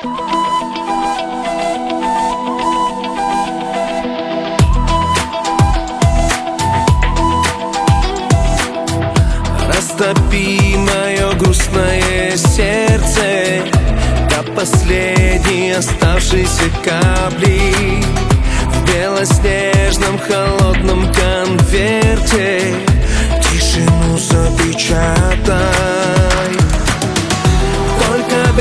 Растопи мое грустное сердце до последней оставшейся капли. В белоснежном холодном конверте тишину запечатай. Только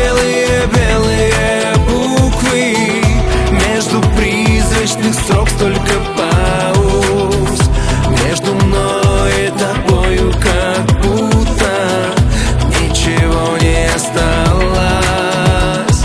белые буквы, между призрачных строк столько пауз. Между мной и тобою как будто ничего не осталось.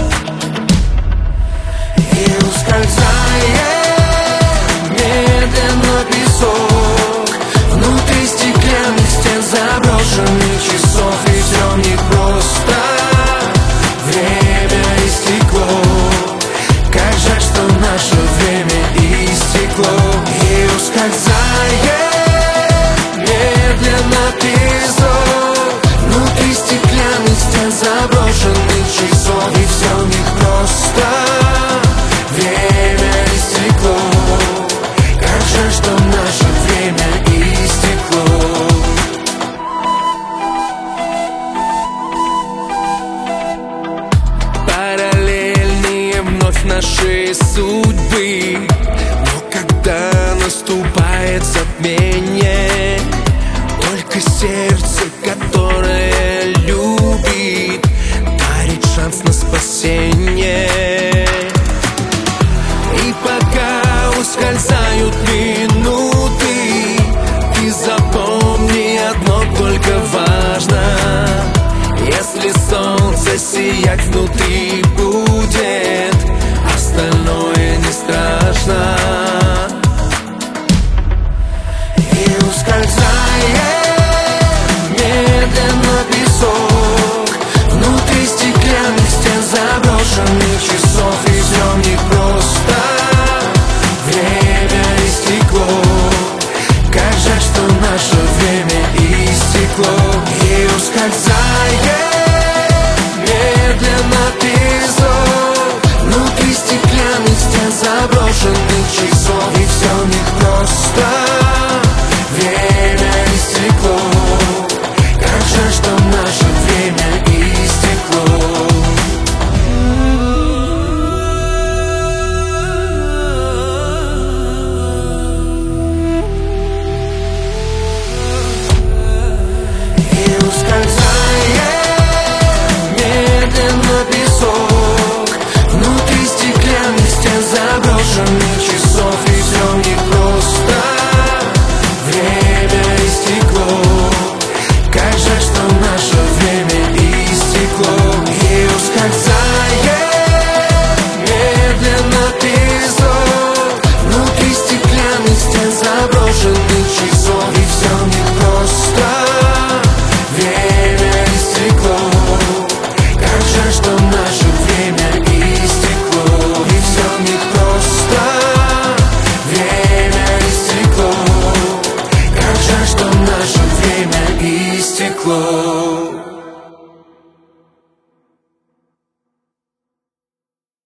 И ускользает медленно песок внутри стеклянных стен заброшенных часов. И все в них просто время истекло. Как жаль, что наше время истекло. И ускользает медленно песок внутри стеклянных стен заброшенных часов. И все в них просто время истекло. Как жаль, что наше время истекло. Параллельные вновь наши судьбы, но когда наступает затмение, только сердце, которое любит, дарит шанс на спасение. И пока ускользают минуты, ты запомни одно только важно: если солнце сиять внутри будет, остальное не страшно. И ускользает медленно песок внутри стеклянных стен заброшенных часов. И все в них просто время истекло. Как жаль, что наше время истекло. И ускользает медленно песок внутри стеклянных стен заброшенных часов. И все в них просто